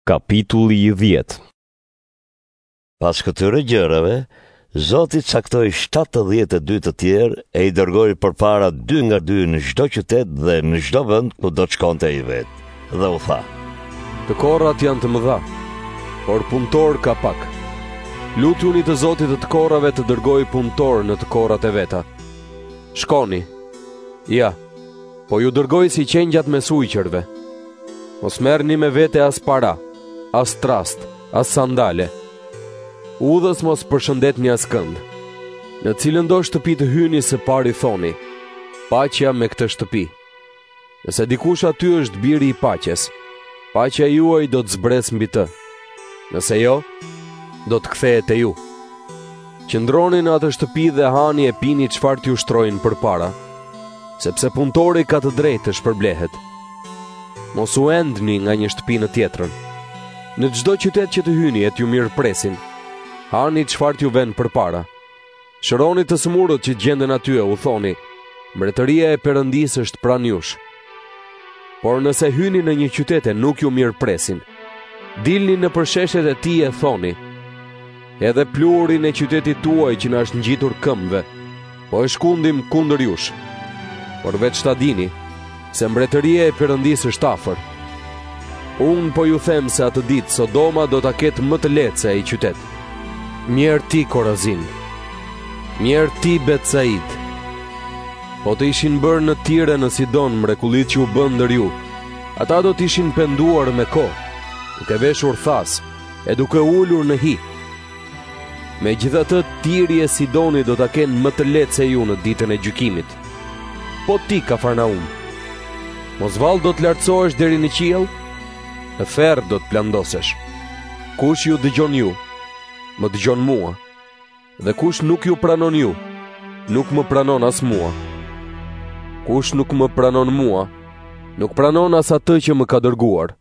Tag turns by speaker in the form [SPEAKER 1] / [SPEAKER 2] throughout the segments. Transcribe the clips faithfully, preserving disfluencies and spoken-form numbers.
[SPEAKER 1] Kapitulli i dhjetë.
[SPEAKER 2] Pas këtyre gjërave, Zoti caktoi shtatëdhjetë e dy të tjerë e i dërgoi përpara dy nga dy në çdo qytet dhe në çdo vend ku do të shkonte ai vet. Dhe u tha:
[SPEAKER 3] Të korrat janë të mëdha, por punëtor ka pak. Lutuni të Zotit të të korrave të dërgojë punëtor në të korrat e veta. Shkoni. Ja, po ju dërgoj si qengjat me sujqërve. Mos merrni me vete as para, as trast, as sandale. Udhës mos përshëndetni as kënd. Në cilën do shtëpi të hyni së pari thoni: paqja me këtë shtëpi. Nëse dikush aty është biri i paqes, paqja juaj do të zbres mbi të. Nëse jo, do të kthehet te ju. Qëndroni në atë shtëpi dhe hani e pini çfarë t'ju shtrojnë përpara, sepse punëtori ka të drejtë të shpërblehet. Mos u endni nga një shtëpi në tjetrën. Në çdo qytet që të hyni e t'ju mirëpresin, hani çfarë t'ju vën përpara. Shëroni të smurët që gjenden aty e u thoni: mbretëria e Perëndisë është pranë jush. Por nëse hyni në një qytet e nuk ju mirëpresin, dilni në përsheshet e tij e thoni: edhe pluhurin e qytetit tuaj që na është ngjitur këmbëve, po e shkundim kundër jush. Por veç ta dini se mbretëria e Perëndisë është afër. Unë po ju them se atë ditë Sodoma do ta ketë më të lehtë se ai qytet. Mjerë ti Korazin, mjerë ti Betsaid. Po të ishin bërë në Tire në Sidon mrekullit që u bën ndër ju, ata do të ishin penduar me kohë, duke veshur thas e duke ulur në hi. Megjithatë, Tiri e Sidoni do ta kenë më të lehtë se ju në ditën e gjykimit. Po ti, Kafarnaum, mos vallë do të lartësohesh deri në qiell, në ferr do të plandosesh. Kush ju dëgjon ju, më dëgjon mua, dhe kush nuk ju pranon ju, nuk më pranon as mua. Kush nuk më pranon mua, nuk pranon as atë që më ka dërguar.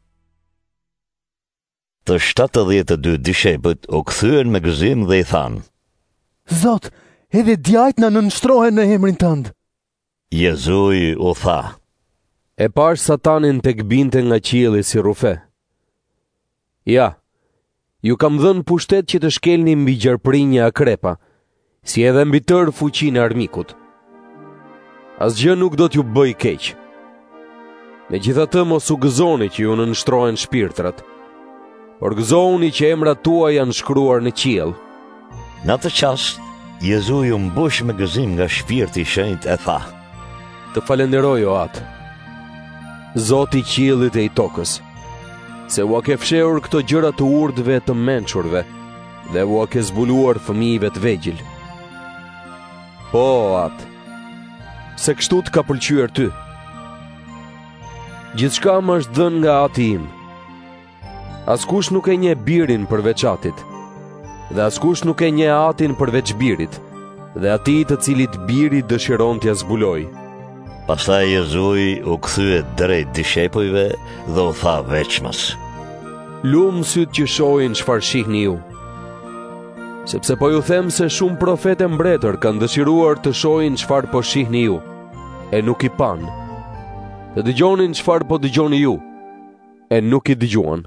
[SPEAKER 2] Të shtatëdhjetë e dy dishepët u kthyen me gëzim dhe i thanë:
[SPEAKER 4] Zot, edhe djajt na nënshtrohen në emrin tënd.
[SPEAKER 2] Jezui u tha:
[SPEAKER 3] E pash Satanin tek binte nga qielli si rufe. Ja, ju kam dhënë pushtet që të shkelni mbi gjarprinje akrepa, si edhe mbi tërë fuqinë e armikut. Asgjë nuk do t'ju bëj keq. Megjithatë mos u gëzoni që ju nënshtrohen shpirtrat, por gëzohuni që emrat tua janë shkruar në qiell.
[SPEAKER 2] Në atë çast, Jezui u mbush me gëzim nga shpirti i shenjtë e tha:
[SPEAKER 3] Të falenderoj o atë, Zoti i qiellit e i tokës, se u ke fshehur këto gjëra të urdhve të mençurve dhe u ke zbuluar fëmijëve të vegjël. Po atë, se kështu të ka pëlqyer ty. Gjithçka më është dhënë nga Ati im. Askush nuk e njeh birin përveç Atit, dhe askush nuk e njeh Atin përveç birit, dhe atij të cilit biri dëshiron t'ia zbulojë.
[SPEAKER 2] Pastaj Jezui u kthye drejt dishepujve dhe u tha veçmas:
[SPEAKER 3] Lumë syt që shohin çfarë shihni ju. Sepse po ju them se shumë profetë mbretër kanë dëshiruar të shohin çfarë po shihni ju, e nuk i pan. Të dëgjonin çfarë po dëgjoni ju, e nuk i dëgjuan.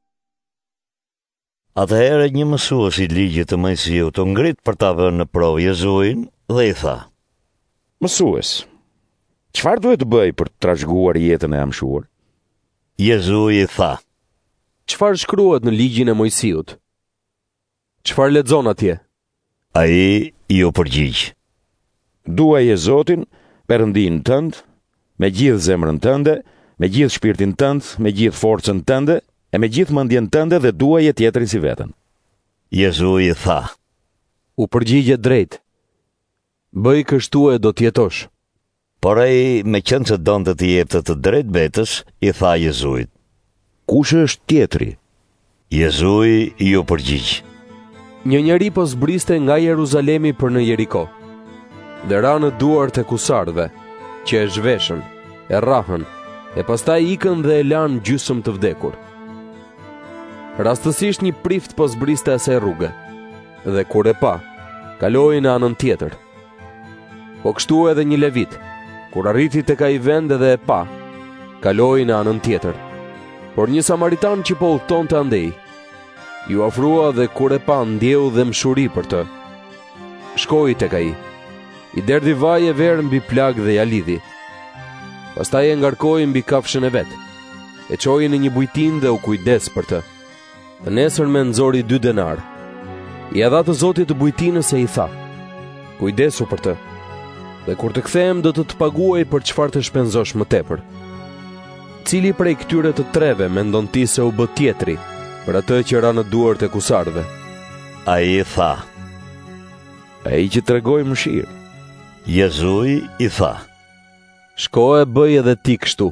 [SPEAKER 2] Atëherë një mësues i ligjit të Mojsiut u ngrit për ta vënë në provë Jezuin dhe i tha:
[SPEAKER 5] Mësues, çfarë duhet të bëj për të trashëguar jetën e amshuar?
[SPEAKER 2] Jezui i tha:
[SPEAKER 3] Çfarë shkruhet në ligjin e Mojsiut? Çfarë lexon atje?
[SPEAKER 2] Ai ju përgjigj:
[SPEAKER 5] Duaje Zotin, Perëndin tënd, me gjithë zemrën tënde, me gjithë shpirtin tënd, me gjithë forcën tënde, e me gjithë mendjen tënde dhe duaje tjetrin si veten.
[SPEAKER 2] Jezui i tha:
[SPEAKER 3] U përgjigje drejt. Bëj kështu e do t'jetosh.
[SPEAKER 2] Por ai, me qenë se donte të jepte të drejtë betës, i tha Jezuit:
[SPEAKER 5] Kush është tjetri?
[SPEAKER 2] Jezui ju përgjigj:
[SPEAKER 3] Një njeri po zbriste nga Jeruzalemi për në Jeriko, dhe ra në duart e kusarve, që e zhveshën, e rrahën, e pastaj ikën dhe e lanë gjysmë të vdekur. Rastësisht një prift po zbriste asaj rruge, dhe kur e pa, kaloi në anën tjetër. Po kështu edhe një levit, kur arriti tek ai vend edhe e pa, kaloi në anën tjetër. Por një samaritan që po udhtonte andej, ju ofrua dhe kur e pa ndjeu dhe mshuri për të. Shkoi tek ai, i derdhi vaj e verë mbi plag dhe ja lidhi. Pastaj e ngarkoi mbi kafshën e vet, e çoi në një bujtin dhe u kujdes për të. Të nesërme nxori dy denar. I dha të Zotit të bujtinës e i tha: kujdesu për të, dhe kur të kthehem do të të paguaj për çfarë të shpenzosh më tepër. Cili prej këtyre të treve mendon ti se u bë tjetri për atë që ra në duart e kusarve?
[SPEAKER 2] Ai tha:
[SPEAKER 5] ai që tregoi mëshirë.
[SPEAKER 2] Jezui i tha:
[SPEAKER 3] shko e bëj edhe ti kështu.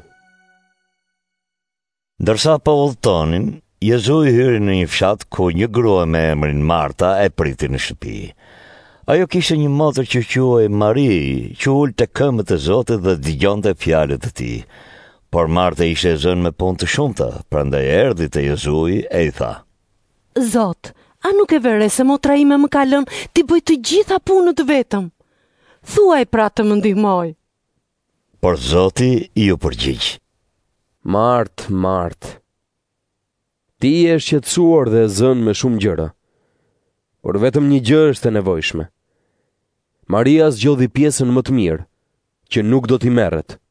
[SPEAKER 2] Ndërsa po udhtonin, Jezui hyri në një fshat ku një grua me emrin Marta e priti në shtëpi. Ajo kishte një motër që quhej Mari, që ul te këmbët e Zotit dhe dëgjonte fjalët e tij. Por Marta ishte e zënë me punë të shumta, prandaj erdhi te Jezui e i tha:
[SPEAKER 1] Zot, a nuk e vere se motra ime më ka lënë ti bëj të gjitha punët vetëm? Thuaj pra të më ndihmoj.
[SPEAKER 2] Por Zoti i u përgjigj:
[SPEAKER 3] Mart, Mart, ti je shqetësuar dhe e zënë me shumë gjëra, por vetëm një gjë është e nevojshme. Maria zgjodhi pjesën më të mirë, që nuk do t'i merret.